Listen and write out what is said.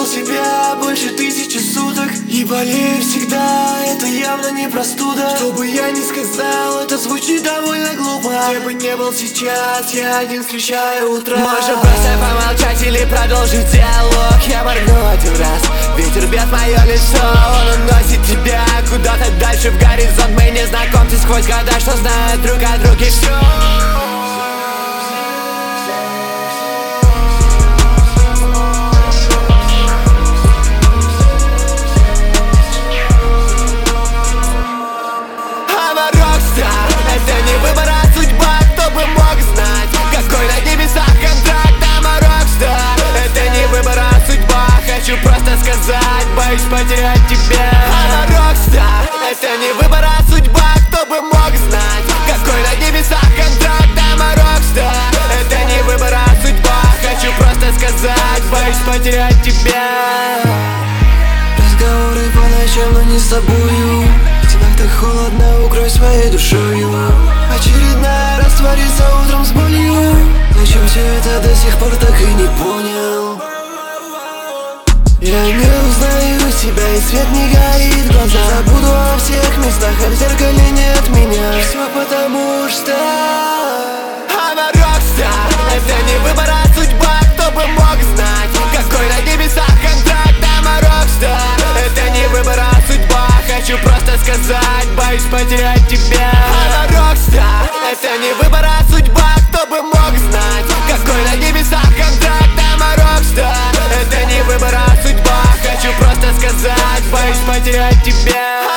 выдал себя больше 1000 суток и болею всегда, это явно не простуда. Что бы я ни сказал, это звучит довольно глупо. Где бы не был сейчас, я один встречаю утро. Можем просто помолчать или продолжить диалог. Я моргну один раз, ветер бьет мое лицо. Он уносит тебя куда-то дальше в горизонт. Мы незнакомцы сквозь года, что знают друг о друге все. Это не выбор, а судьба, кто бы мог знать, какой на небесах контракт, I'm a rockstar. Это не выбор, а судьба, хочу просто сказать, боюсь потерять тебя. I'm a rockstar. Это не выбор, а судьба, кто бы мог знать, какой на небесах контракт, I'm a rockstar. Это не выбор, а судьба, хочу просто сказать, боюсь потерять тебя. Разговоры по ночам, но не с тобою. В стенах так холодно, укрой своей душою. Очередная растворится утром с болью. Зачем все это до сих пор так и не понял? Я не узнаю себя, и свет не горит в глаза. Забуду о всех местах, а в зеркале нет меня. Все потому что I'm a rockstar. Это не выбор, а судьба, кто бы мог знать, какой на небесах контракт, I'm a rockstar. Это не выбор, а судьба, хочу просто сказать, боюсь потерять тебя. I'm a rockstar. Это не выбор, а судьба, кто бы мог знать, какой на небесах контракт, I'm a rockstar. Это не выбор, а судьба, хочу просто сказать, боюсь потерять тебя.